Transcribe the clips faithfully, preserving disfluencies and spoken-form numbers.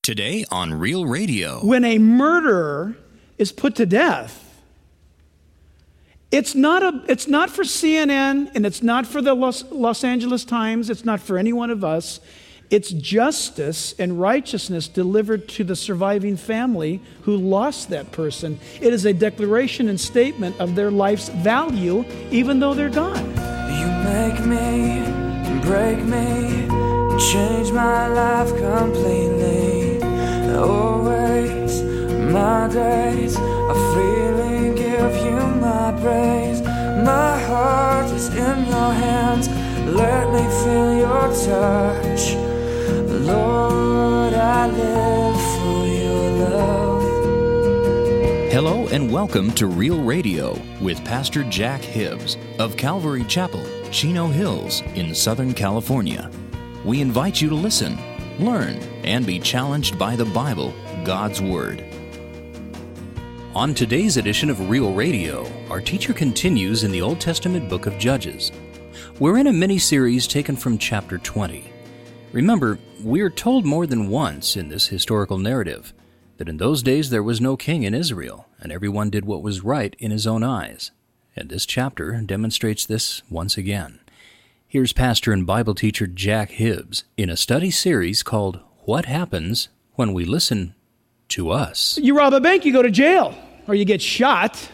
Today on Real Radio. When a murderer is put to death, it's not a it's not for C N N and it's not for the Los, Los Angeles Times, it's not for any one of us. It's justice and righteousness delivered to the surviving family who lost that person. It is a declaration and statement of their life's value, even though they're gone. You make me, break me, change my life completely. Always, my days are freely give you my praise. My heart is in your hands. Let me feel your touch. Lord, I live for your love. Hello and welcome to Real Radio with Pastor Jack Hibbs of Calvary Chapel, Chino Hills in Southern California. We invite you to listen, learn, and be challenged by the Bible, God's Word. On today's edition of Real Radio, our teacher continues in the Old Testament book of Judges. We're in a mini-series taken from chapter twenty. Remember, we're told more than once in this historical narrative that in those days there was no king in Israel, and everyone did what was right in his own eyes. And this chapter demonstrates this once again. Here's pastor and Bible teacher Jack Hibbs in a study series called What Happens When We Listen to Us. You rob a bank, you go to jail, or you get shot.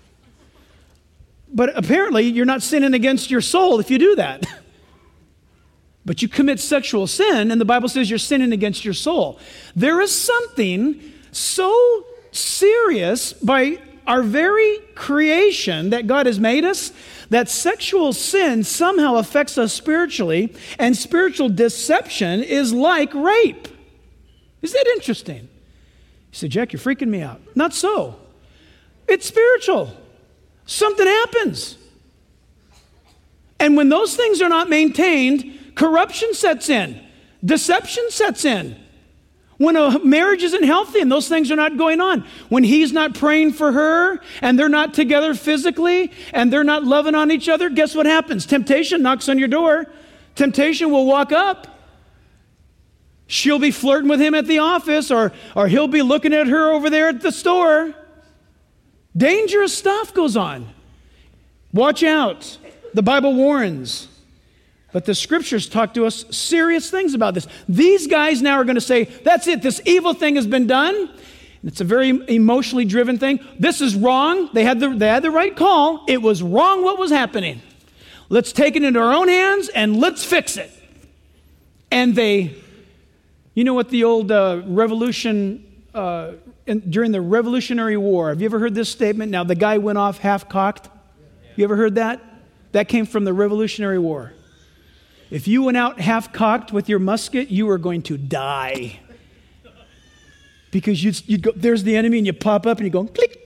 But apparently you're not sinning against your soul if you do that. But you commit sexual sin, and the Bible says you're sinning against your soul. There is something so serious by our very creation that God has made us, that sexual sin somehow affects us spiritually, and spiritual deception is like rape. Is that interesting? You say, Jack, you're freaking me out. Not so. It's spiritual. Something happens. And when those things are not maintained, corruption sets in. Deception sets in. When a marriage isn't healthy and those things are not going on, when he's not praying for her and they're not together physically and they're not loving on each other, guess what happens? Temptation knocks on your door. Temptation will walk up. She'll be flirting with him at the office, or, or he'll be looking at her over there at the store. Dangerous stuff goes on. Watch out. The Bible warns. But the scriptures talk to us serious things about this. These guys now are going to say, that's it, this evil thing has been done. It's a very emotionally driven thing. This is wrong. They had the, they had the right call. It was wrong what was happening. Let's take it into our own hands and let's fix it. And they, you know what the old uh, revolution, uh, in, during the Revolutionary War, have you ever heard this statement? Now the guy went off half-cocked. You ever heard that? That came from the Revolutionary War. If you went out half-cocked with your musket, you were going to die. Because you'd, you'd go, there's the enemy, and you pop up and you go, click.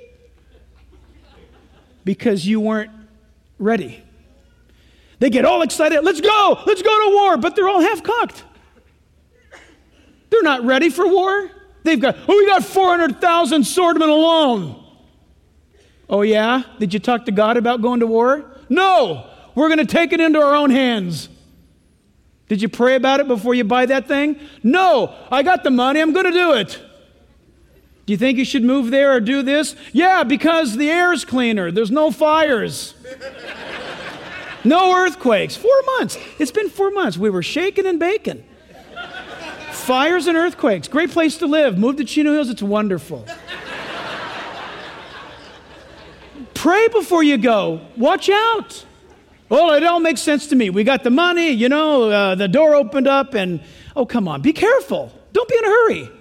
Because you weren't ready. They get all excited, let's go, let's go to war, but they're all half-cocked. They're not ready for war. They've got, oh, we got four hundred thousand swordmen alone. Oh, yeah? Did you talk to God about going to war? No, we're going to take it into our own hands. Did you pray about it before you buy that thing? No, I got the money, I'm going to do it. Do you think you should move there or do this? Yeah, because the air's cleaner. There's no fires. No earthquakes. Four months. It's been four months. We were shaking and baking. Fires and earthquakes. Great place to live. Move to Chino Hills. It's wonderful. Pray before you go. Watch out. Well, it all makes sense to me. We got the money, you know, uh, the door opened up and, oh, come on, be careful. Don't be in a hurry.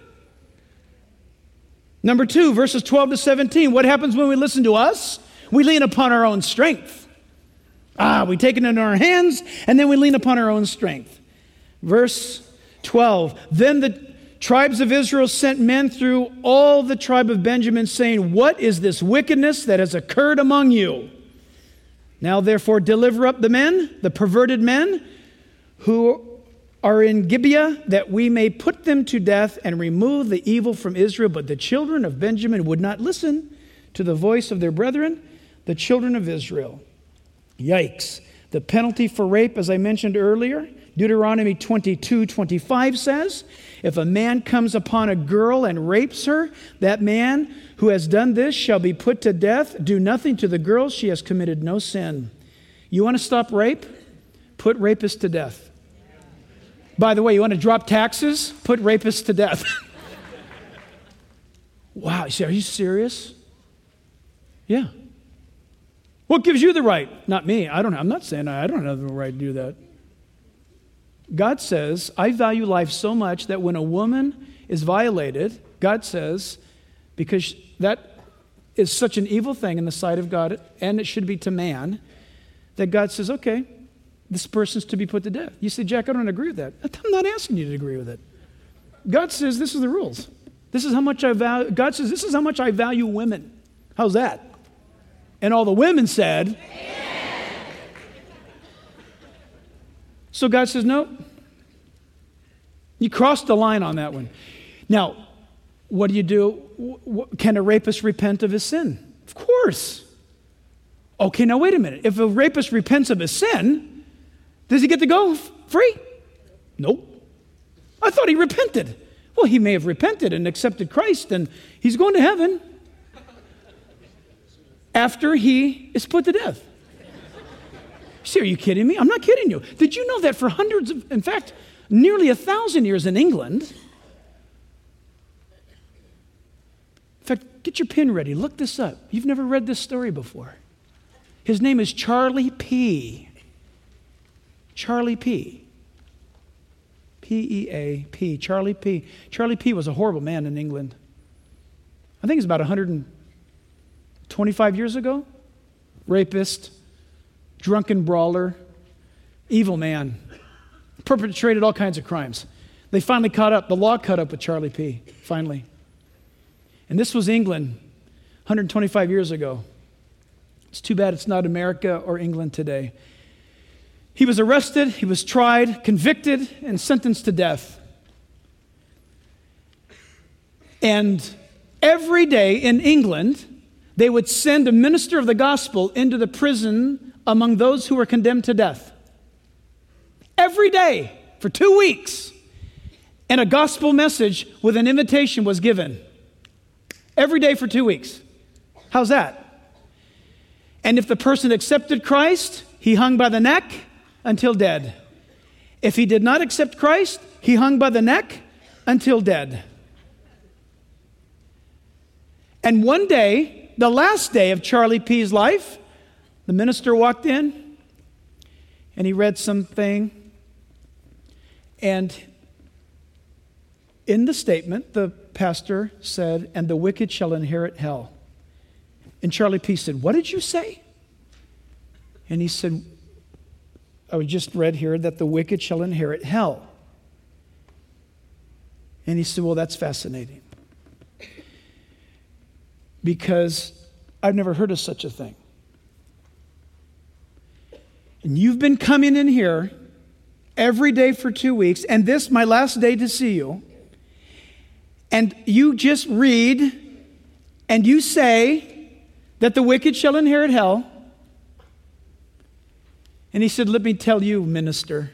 Number two, verses twelve to seventeen. What happens when we listen to us? We lean upon our own strength. Ah, we take it into our hands and then we lean upon our own strength. Verse twelve, then the tribes of Israel sent men through all the tribe of Benjamin saying, what is this wickedness that has occurred among you? Now, therefore, deliver up the men, the perverted men, who are in Gibeah, that we may put them to death and remove the evil from Israel. But the children of Benjamin would not listen to the voice of their brethren, the children of Israel. Yikes. The penalty for rape, as I mentioned earlier, Deuteronomy twenty-two twenty-five says, if a man comes upon a girl and rapes her, that man who has done this shall be put to death. Do nothing to the girl. She has committed no sin. You want to stop rape? Put rapists to death. By the way, you want to drop taxes? Put rapists to death. Wow, you say, are you serious? Yeah. What gives you the right? Not me. I don't. I'm not saying I, I don't have the right to do that. God says, I value life so much that when a woman is violated, God says, because that is such an evil thing in the sight of God, and it should be to man, that God says, okay, this person's to be put to death. You say, Jack, I don't agree with that. I'm not asking you to agree with it. God says, this is the rules. This is how much I value. God says, this is how much I value women. How's that? And all the women said, amen. So God says, no. You crossed the line on that one. Now, what do you do? Can a rapist repent of his sin? Of course. Okay, now wait a minute. If a rapist repents of his sin, does he get to go free? Nope. I thought he repented. Well, he may have repented and accepted Christ, and he's going to heaven after he is put to death. See, are you kidding me? I'm not kidding you. Did you know that for hundreds of, in fact, nearly a thousand years in England, in fact, get your pen ready. Look this up. You've never read this story before. His name is Charlie P. Charlie P. P E A P. Charlie P. Charlie P. was a horrible man in England. I think it's about one hundred twenty-five years ago. Rapist, drunken brawler, evil man, perpetrated all kinds of crimes. They finally caught up. The law caught up with Charlie P. finally. And this was England one hundred twenty-five years ago. It's too bad it's not America or England today. He was arrested, he was tried, convicted, and sentenced to death. And every day in England, they would send a minister of the gospel into the prison among those who were condemned to death. Every day for two weeks. And a gospel message with an invitation was given. Every day for two weeks. How's that? And if the person accepted Christ, he hung by the neck until dead. If he did not accept Christ, he hung by the neck until dead. And one day, the last day of Charlie P.'s life, the minister walked in and he read something. And in the statement, the pastor said, "And the wicked shall inherit hell." And Charlie P. said, "What did you say?" And he said, "I just read here that the wicked shall inherit hell." And he said, "Well, that's fascinating. Because I've never heard of such a thing. And you've been coming in here every day for two weeks, and this, my last day to see you, and you just read, and you say that the wicked shall inherit hell." And he said, "Let me tell you, minister,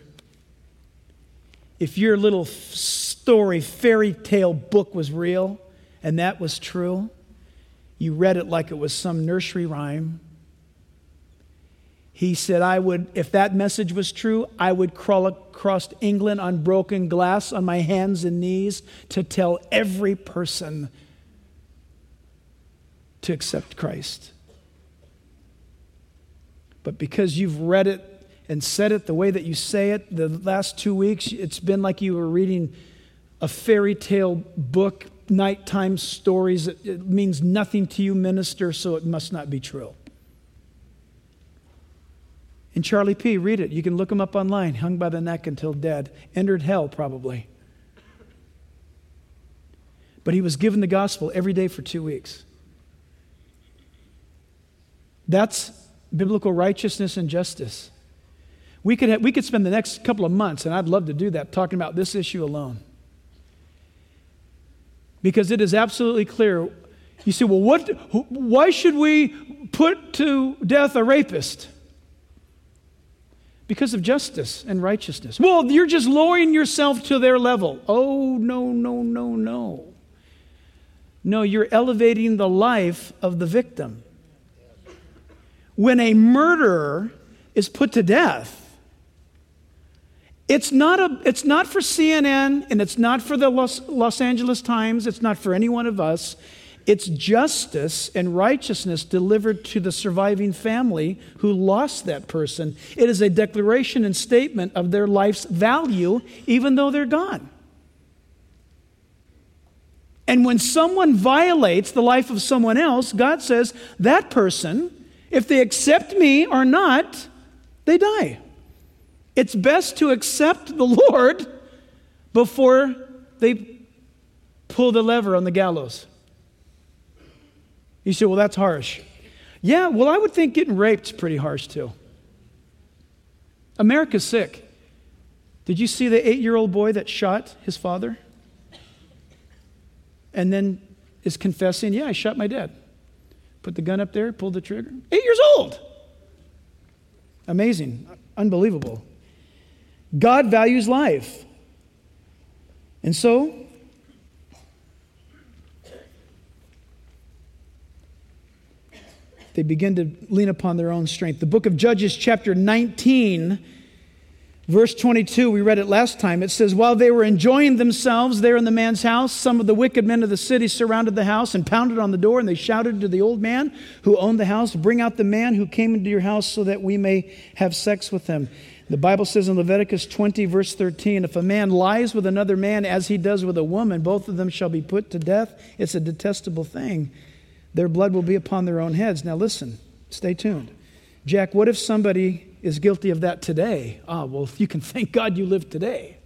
if your little story, fairy tale book was real, and that was true, you read it like it was some nursery rhyme." He said, "I would, if that message was true, I would crawl across England on broken glass on my hands and knees to tell every person to accept Christ. But because you've read it and said it the way that you say it, the last two weeks, it's been like you were reading a fairy tale book, nighttime stories. It, it means nothing to you, minister, so it must not be true." And Charlie P., read it. You can look him up online. Hung by the neck until dead. Entered hell, probably. But he was given the gospel every day for two weeks. That's biblical righteousness and justice. We could have, we could spend the next couple of months, and I'd love to do that, talking about this issue alone. Because it is absolutely clear. You say, well, what? Why should we put to death a rapist? because of justice and righteousness. Well, you're just lowering yourself to their level. Oh, no, no, no, no. No, you're elevating the life of the victim. When a murderer is put to death, it's not a, it's not for C N N, and it's not for the Los, Los Angeles Times, it's not for any one of us. It's justice and righteousness delivered to the surviving family who lost that person. It is a declaration and statement of their life's value, even though they're gone. And when someone violates the life of someone else, God says, that person, if they accept me or not, they die. It's best to accept the Lord before they pull the lever on the gallows. You say, well, that's harsh. Yeah, well, I would think getting raped is pretty harsh too. America's sick. Did you see the eight-year-old boy that shot his father? And then is confessing, yeah, I shot my dad. Put the gun up there, pulled the trigger. Eight years old. Amazing. Unbelievable. God values life. And so, they begin to lean upon their own strength. The book of Judges, chapter nineteen, verse twenty-two, we read it last time. It says, while they were enjoying themselves there in the man's house, some of the wicked men of the city surrounded the house and pounded on the door, and they shouted to the old man who owned the house, bring out the man who came into your house so that we may have sex with him. The Bible says in Leviticus twenty, verse thirteen, if a man lies with another man as he does with a woman, both of them shall be put to death. It's a detestable thing. Their blood will be upon their own heads. Now listen, stay tuned. Jack, what if somebody is guilty of that today? Ah, well, you can thank God you live today.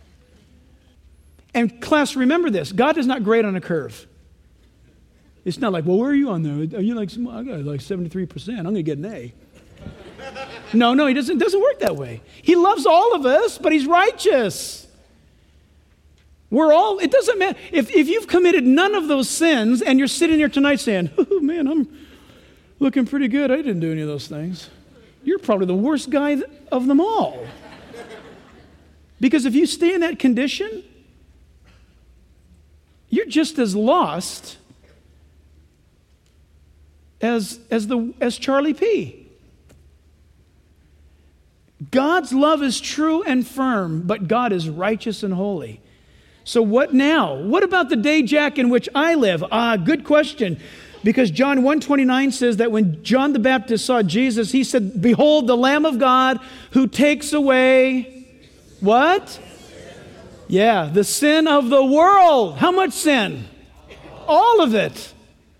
And class, remember this. God is not great on a curve. It's not like, well, where are you on there? Are you like, I got like seventy-three percent. I'm going to get an A. No, no, he doesn't, doesn't work that way. He loves all of us, but he's righteous. We're all, it doesn't matter. If, if you've committed none of those sins and you're sitting here tonight saying, oh man, I'm looking pretty good. I didn't do any of those things. You're probably the worst guy of them all. Because if you stay in that condition, you're just as lost as, as, the, as Charlie P. God's love is true and firm, but God is righteous and holy. So what now? What about the day, Jack, in which I live? Ah, good question. Because John one twenty-nine says that when John the Baptist saw Jesus, he said, behold, the Lamb of God who takes away what? Yeah, the sin of the world. How much sin? All of it.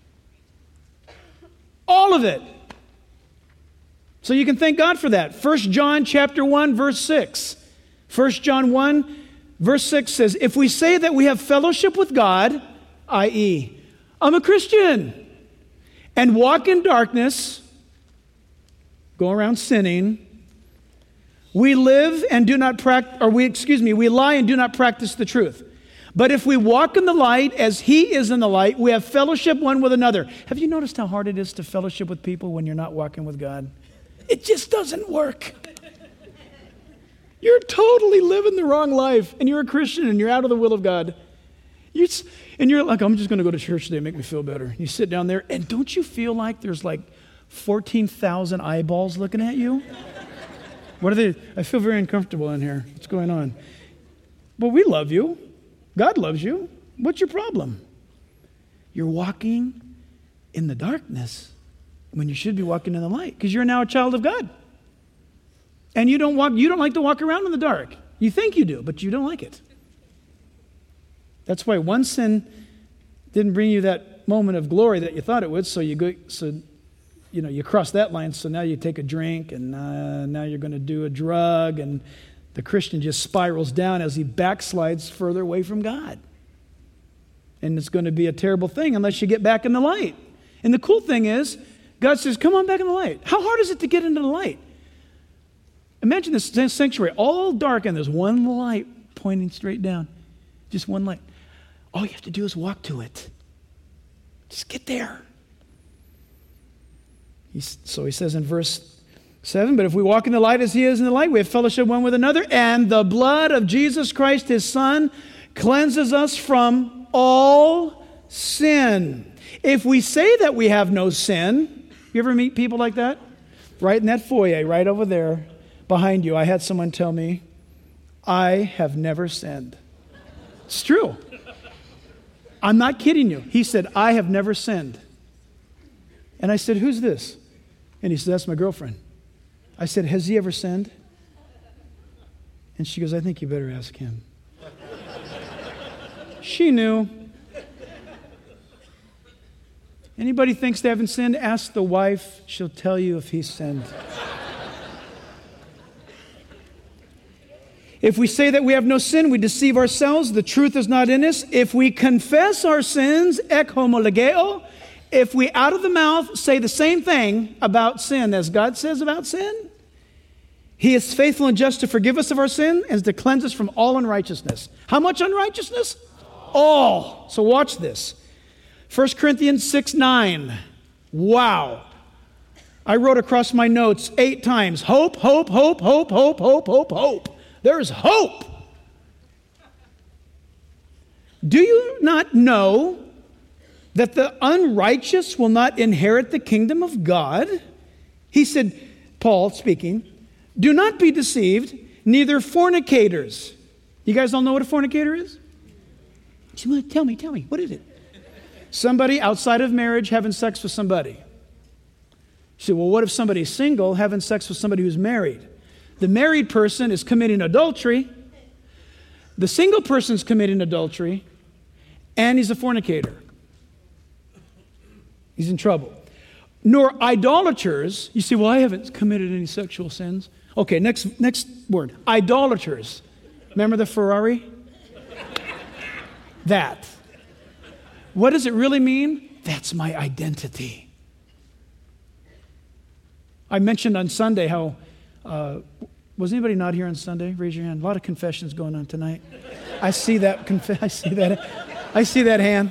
All of it. So you can thank God for that. First John chapter one, verse six. First John one, verse six says, if we say that we have fellowship with God, that is, I'm a Christian, and walk in darkness, go around sinning, we live and do not practice, or we, excuse me, we lie and do not practice the truth. But if we walk in the light as he is in the light, we have fellowship one with another. Have you noticed how hard it is to fellowship with people when you're not walking with God? It just doesn't work. You're totally living the wrong life, and you're a Christian, and you're out of the will of God. You, and you're like, I'm just going to go to church today, make me feel better. You sit down there, and don't you feel like there's like fourteen thousand eyeballs looking at you? What are they? I feel very uncomfortable in here. What's going on? But we love you. God loves you. What's your problem? You're walking in the darkness when you should be walking in the light, because you're now a child of God. And you don't walk, you don't like to walk around in the dark. You think you do, but you don't like it. That's why one sin didn't bring you that moment of glory that you thought it would, so you go, so you know, you cross that line, so now you take a drink, and uh, now you're going to do a drug, and the Christian just spirals down as he backslides further away from God. And it's going to be a terrible thing unless you get back in the light. And the cool thing is, God says, come on back in the light. How hard is it to get into the light? Imagine this sanctuary, all dark, and there's one light pointing straight down. Just one light. All you have to do is walk to it. Just get there. He's, so he says in verse Seven, but if we walk in the light as he is in the light, we have fellowship one with another, and the blood of Jesus Christ, his Son, cleanses us from all sin. If we say that we have no sin, you ever meet people like that? Right in that foyer, right over there, behind you, I had someone tell me, I have never sinned. It's true. I'm not kidding you. He said, I have never sinned. And I said, who's this? And he said, that's my girlfriend. I said, has he ever sinned? And she goes, I think you better ask him. She knew. Anybody thinks they haven't sinned, ask the wife. She'll tell you if he sinned. If we say that we have no sin, we deceive ourselves. The truth is not in us. If we confess our sins, ek homologeo, if we out of the mouth say the same thing about sin as God says about sin, he is faithful and just to forgive us of our sin and to cleanse us from all unrighteousness. How much unrighteousness? All. So watch this. First Corinthians six nine. Wow. I wrote across my notes eight times. Hope, hope, hope, hope, hope, hope, hope, hope. There's hope. Do you not know that the unrighteous will not inherit the kingdom of God? He said, Paul speaking, do not be deceived, neither fornicators. You guys all know what a fornicator is? Tell me, tell me, what is it? Somebody outside of marriage having sex with somebody. You say, well, what if somebody's single having sex with somebody who's married? The married person is committing adultery. The single person's committing adultery, and he's a fornicator. He's in trouble. Nor idolaters. You say, well, I haven't committed any sexual sins. Okay, next next word. Idolaters. Remember the Ferrari? That. What does it really mean? That's my identity. I mentioned on Sunday how, uh, was anybody not here on Sunday? Raise your hand. A lot of confessions going on tonight. I see that, conf- I see that, I see that hand.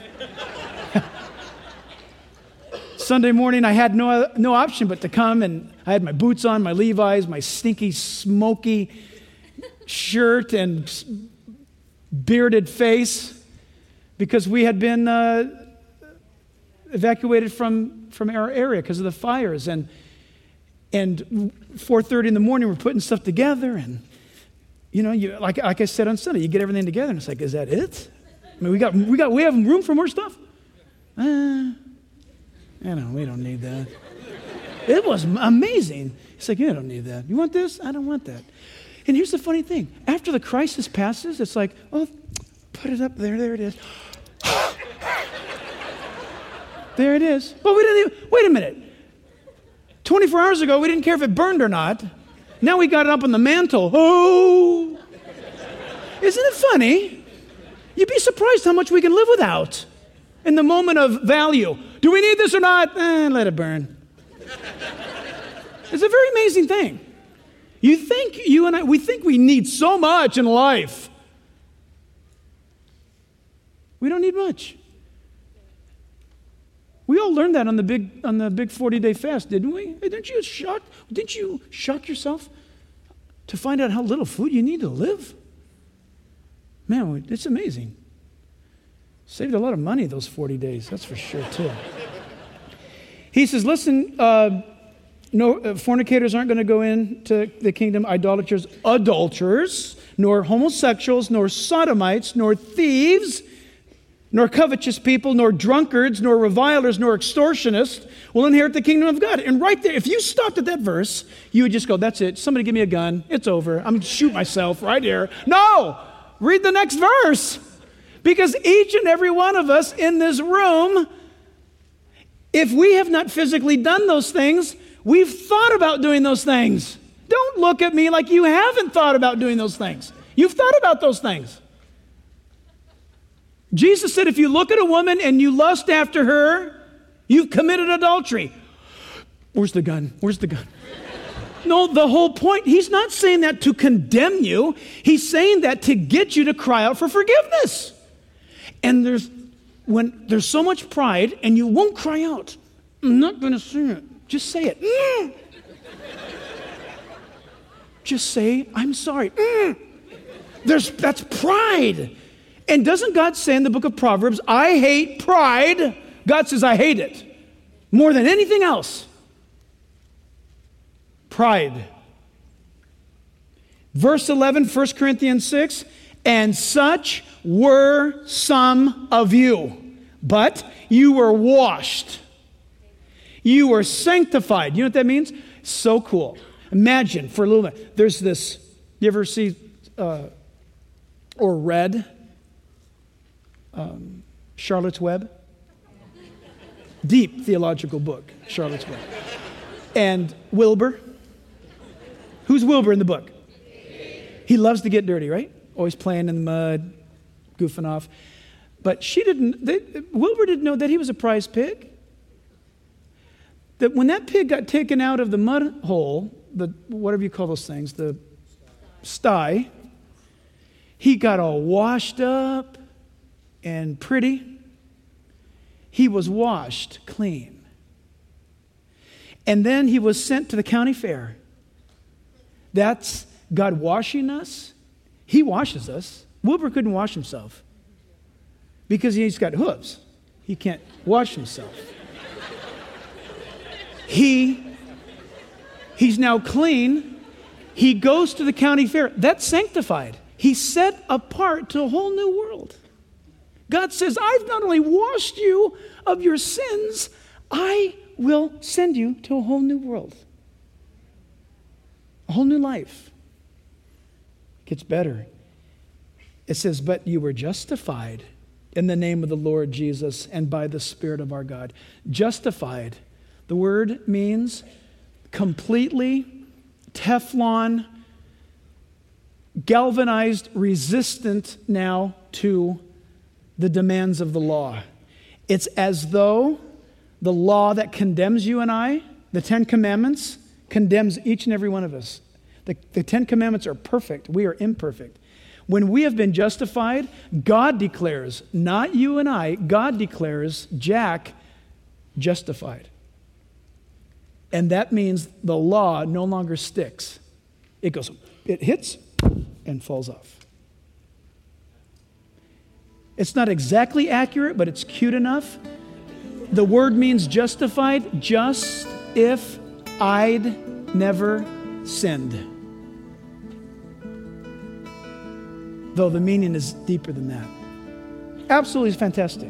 Sunday morning, I had no, no option but to come, and I had my boots on, my Levi's, my stinky, smoky shirt and bearded face, because we had been uh, evacuated from, from our area because of the fires. And and four thirty in the morning, we're putting stuff together. And, you know, you, like, like I said on Sunday, you get everything together, and it's like, is that it? I mean, we got we got we have room for more stuff? Uh, I know, we don't need that. It was amazing. It's like, you don't need that. You want this? I don't want that. And here's the funny thing. After the crisis passes, it's like, oh, put it up there. There it is. There it is. But we didn't even, wait a minute. twenty-four hours ago, we didn't care if it burned or not. Now we got it up on the mantle. Oh. Isn't it funny? You'd be surprised how much we can live without in the moment of value. Do we need this or not? Eh, let it burn. It's a very amazing thing. You think, you and I, we think we need so much in life. We don't need much. We all learned that on the big on the big forty-day fast, didn't we? Hey, didn't you shock? Didn't you shock yourself to find out how little food you need to live? Man, it's amazing. Saved a lot of money those forty days, that's for sure too. He says, listen, uh, no uh, fornicators aren't going to go into the kingdom, idolaters, adulterers, nor homosexuals, nor sodomites, nor thieves, nor covetous people, nor drunkards, nor revilers, nor extortionists will inherit the kingdom of God. And right there, if you stopped at that verse, you would just go, that's it. Somebody give me a gun. It's over. I'm going to shoot myself right here. No! Read the next verse. Because each and every one of us in this room, if we have not physically done those things, we've thought about doing those things. Don't look at me like you haven't thought about doing those things. You've thought about those things. Jesus said, if you look at a woman and you lust after her, you've committed adultery. Where's the gun? Where's the gun? No, the whole point, he's not saying that to condemn you. He's saying that to get you to cry out for forgiveness. And there's when there's so much pride and you won't cry out. I'm not going to say it. Just say it. Mm. just say, I'm sorry. Mm. There's, that's pride. And doesn't God say in the book of Proverbs, I hate pride? God says, I hate it more than anything else. Pride. Verse eleven, First Corinthians six, and such were some of you, but you were washed. You were sanctified. You know what that means? So cool. Imagine for a little bit, there's this, you ever see uh, or read um, Charlotte's Web? Deep theological book, Charlotte's Web. And Wilbur. Who's Wilbur in the book? He loves to get dirty, right? Always playing in the mud, goofing off. But she didn't, they, Wilbur didn't know that he was a prize pig. That when that pig got taken out of the mud hole, the whatever you call those things, the sty, he got all washed up and pretty. He was washed clean. And then he was sent to the county fair. That's God washing us. He washes us. Wilbur couldn't wash himself because he's got hooves. He can't wash himself. He, he's now clean. He goes to the county fair. That's sanctified. He's set apart to a whole new world. God says, I've not only washed you of your sins, I will send you to a whole new world. A whole new life. It gets better. It says, but you were justified in the name of the Lord Jesus and by the Spirit of our God. Justified. The word means completely Teflon, galvanized, resistant now to the demands of the law. It's as though the law that condemns you and I, the Ten Commandments, condemns each and every one of us. The, the Ten Commandments are perfect. We are imperfect. When we have been justified, God declares, not you and I, God declares Jack justified. And that means the law no longer sticks. It goes, it hits and falls off. It's not exactly accurate, but it's cute enough. The word means justified, just if I'd never sinned. Though the meaning is deeper than that. Absolutely fantastic.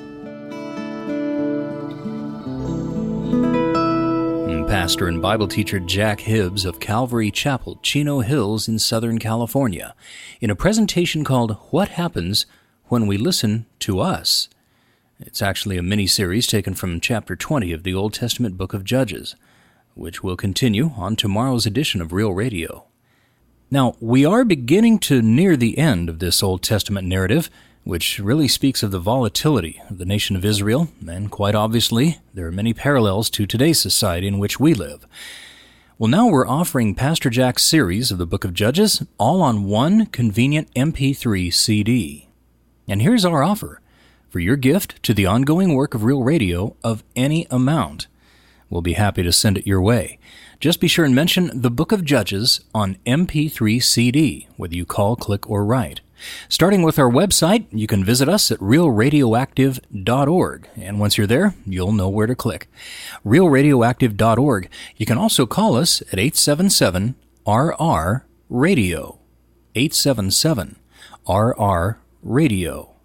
Pastor and Bible teacher Jack Hibbs of Calvary Chapel, Chino Hills in Southern California, in a presentation called What Happens When We Listen to Us. It's actually a mini-series taken from chapter twenty of the Old Testament book of Judges, which will continue on tomorrow's edition of Real Radio. Now, we are beginning to near the end of this Old Testament narrative, which really speaks of the volatility of the nation of Israel, and quite obviously, there are many parallels to today's society in which we live. Well, now we're offering Pastor Jack's series of the Book of Judges all on one convenient M P three C D. And here's our offer for your gift to the ongoing work of Real Radio of any amount. We'll be happy to send it your way. Just be sure and mention the Book of Judges on M P three C D, whether you call, click, or write. Starting with our website, you can visit us at real radioactive dot org, and once you're there, you'll know where to click. real radioactive dot org. You can also call us at eight seven seven R R radio, eight seven seven R R radio.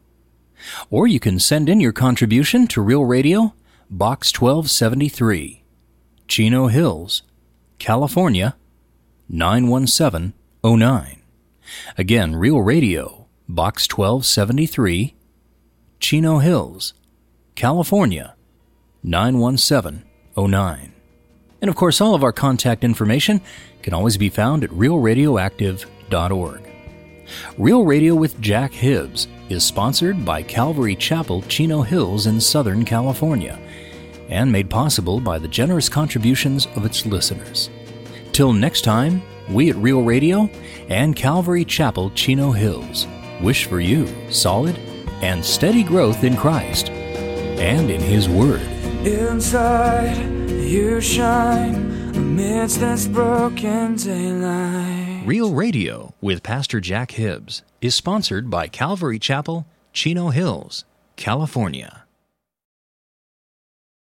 Or you can send in your contribution to Real Radio, Box twelve seventy-three, Chino Hills, California, nine one seven oh nine. Again, Real Radio, Box twelve seventy-three, Chino Hills, California, nine one seven oh nine. And of course, all of our contact information can always be found at real radioactive dot org. Real Radio with Jack Hibbs is sponsored by Calvary Chapel, Chino Hills in Southern California, and made possible by the generous contributions of its listeners. Till next time, we at Real Radio and Calvary Chapel, Chino Hills wish for you solid and steady growth in Christ and in His Word. Inside, you shine amidst this broken daylight. Real Radio with Pastor Jack Hibbs is sponsored by Calvary Chapel, Chino Hills, California.